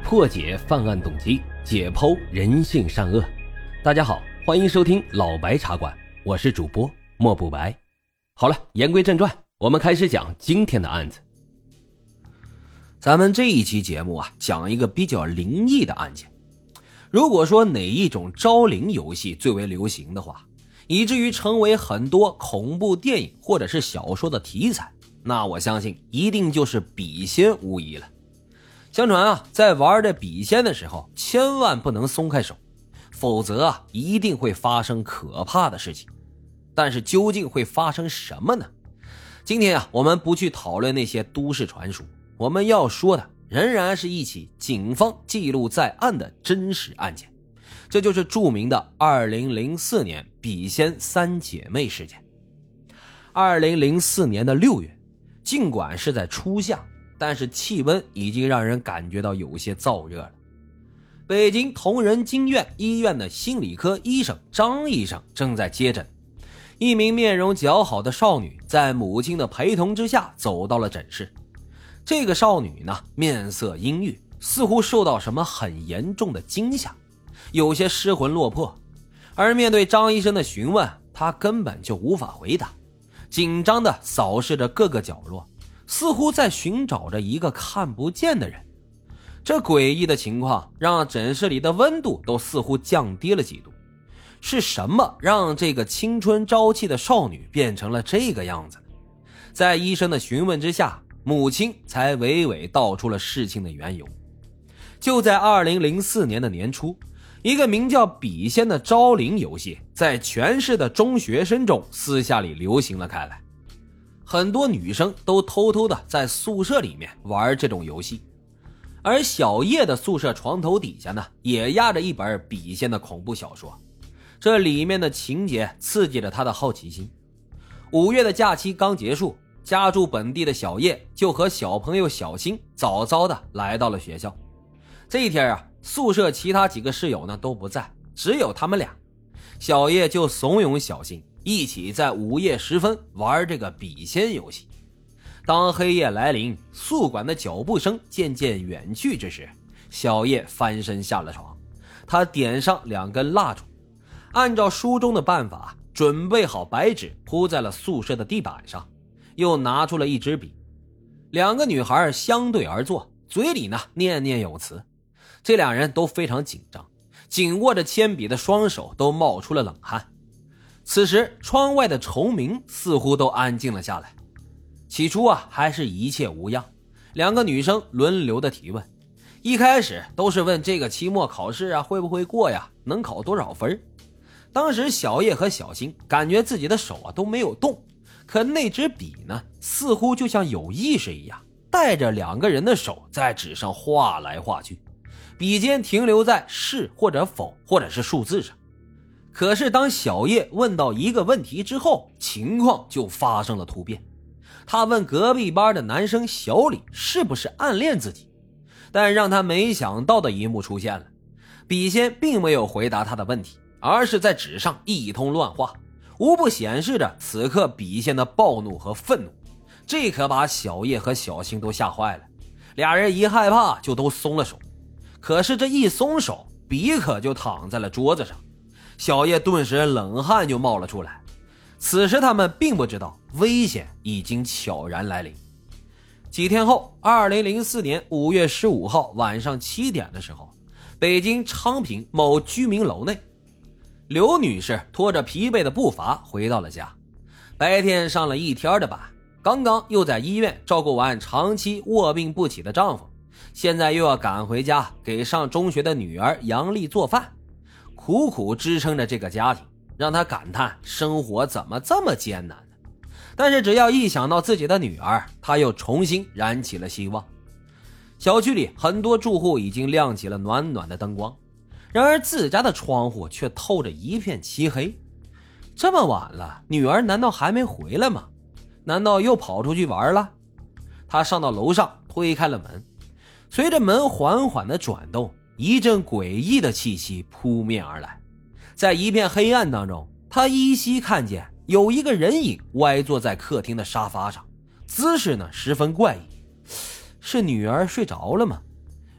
破解犯案动机，解剖人性善恶。大家好，欢迎收听老白茶馆，我是主播莫不白。好了，言归正传，我们开始讲今天的案子。 咱们这一期节目讲一个比较灵异的案件。如果说哪一种招灵游戏最为流行的话，以至于成为很多恐怖电影或者是小说的题材，那我相信一定就是笔仙无疑了。相传在玩这笔仙的时候，千万不能松开手，否则一定会发生可怕的事情。但是究竟会发生什么呢？今天我们不去讨论那些都市传说，我们要说的仍然是一起警方记录在案的真实案件，这就是著名的2004年笔仙三姐妹事件。2004年的6月，尽管是在初夏，但是气温已经让人感觉到有些燥热了。北京同仁经院医院的心理科医生张医生正在接诊，一名面容姣好的少女在母亲的陪同之下走到了诊室。这个少女呢，面色阴郁，似乎受到什么很严重的惊吓，有些失魂落魄。而面对张医生的询问，她根本就无法回答，紧张地扫视着各个角落，似乎在寻找着一个看不见的人。这诡异的情况让诊室里的温度都似乎降低了几度。是什么让这个青春朝气的少女变成了这个样子呢？在医生的询问之下，母亲才娓娓道出了事情的缘由。就在2004年的年初，一个名叫笔仙的招灵游戏在全市的中学生中私下里流行了开来。很多女生都偷偷的在宿舍里面玩这种游戏，而小叶的宿舍床头底下呢，也压着一本笔仙的恐怖小说，这里面的情节刺激着他的好奇心。5月的假期刚结束，家住本地的小叶就和小朋友小新早早的来到了学校。这一天宿舍其他几个室友呢都不在，只有他们俩。小叶就怂恿小新一起在午夜时分玩这个笔仙游戏。当黑夜来临，宿管的脚步声渐渐远去之时，小叶翻身下了床，他点上2根蜡烛，按照书中的办法准备好白纸铺在了宿舍的地板上，又拿出了一支笔。2个女孩相对而坐，嘴里呢念念有词。这2人都非常紧张，紧握着铅笔的双手都冒出了冷汗。此时窗外的虫鸣似乎都安静了下来。起初还是一切无恙，2个女生轮流的提问。一开始都是问这个期末考试会不会过呀，能考多少分。当时小叶和小新感觉自己的手都没有动，可那支笔呢，似乎就像有意识一样，带着2个人的手在纸上画来画去，笔尖停留在是或者否或者是数字上。可是当小叶问到一个问题之后，情况就发生了突变。他问隔壁班的男生小李是不是暗恋自己，但让他没想到的一幕出现了。笔仙并没有回答他的问题，而是在纸上一通乱画，无不显示着此刻笔仙的暴怒和愤怒。这可把小叶和小新都吓坏了，2人一害怕就都松了手。可是这一松手，笔可就躺在了桌子上，小叶顿时冷汗就冒了出来。此时他们并不知道危险已经悄然来临。几天后，2004年5月15号晚上7点的时候，北京昌平某居民楼内，刘女士拖着疲惫的步伐回到了家。白天上了一天的班，刚刚又在医院照顾完长期卧病不起的丈夫，现在又要赶回家给上中学的女儿杨丽做饭，苦苦支撑着这个家庭，让她感叹生活怎么这么艰难呢？但是只要一想到自己的女儿，她又重新燃起了希望。小区里很多住户已经亮起了暖暖的灯光，然而自家的窗户却透着一片漆黑。这么晚了，女儿难道还没回来吗？难道又跑出去玩了？她上到楼上，推开了门，随着门缓缓的转动，一阵诡异的气息扑面而来。在一片黑暗当中，她依稀看见有一个人影歪坐在客厅的沙发上，姿势呢十分怪异。是女儿睡着了吗？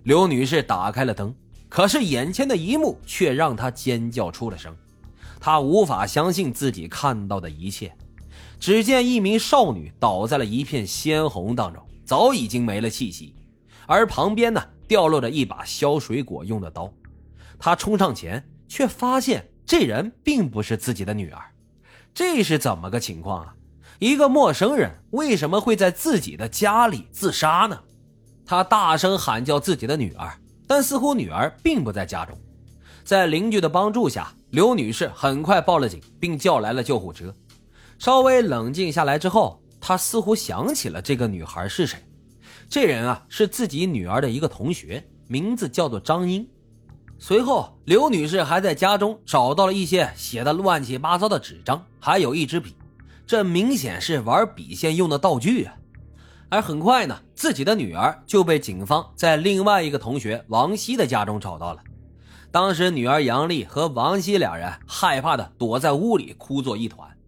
刘女士打开了灯，可是眼前的一幕却让她尖叫出了声。她无法相信自己看到的一切，只见一名少女倒在了一片鲜红当中，早已经没了气息，而旁边呢掉落着一把削水果用的刀。她冲上前，却发现这人并不是自己的女儿。这是怎么个情况啊？一个陌生人为什么会在自己的家里自杀呢？她大声喊叫自己的女儿，但似乎女儿并不在家中。在邻居的帮助下，刘女士很快报了警，并叫来了救护车。稍微冷静下来之后，她似乎想起了这个女孩是谁。这人啊，是自己女儿的一个同学，名字叫做张英。随后，刘女士还在家中找到了一些写的乱七八糟的纸张，还有一支笔，这明显是玩笔仙用的道具啊。而很快呢，自己的女儿就被警方在另外一个同学王希的家中找到了。当时女儿杨丽和王希两人害怕的躲在屋里哭作一团。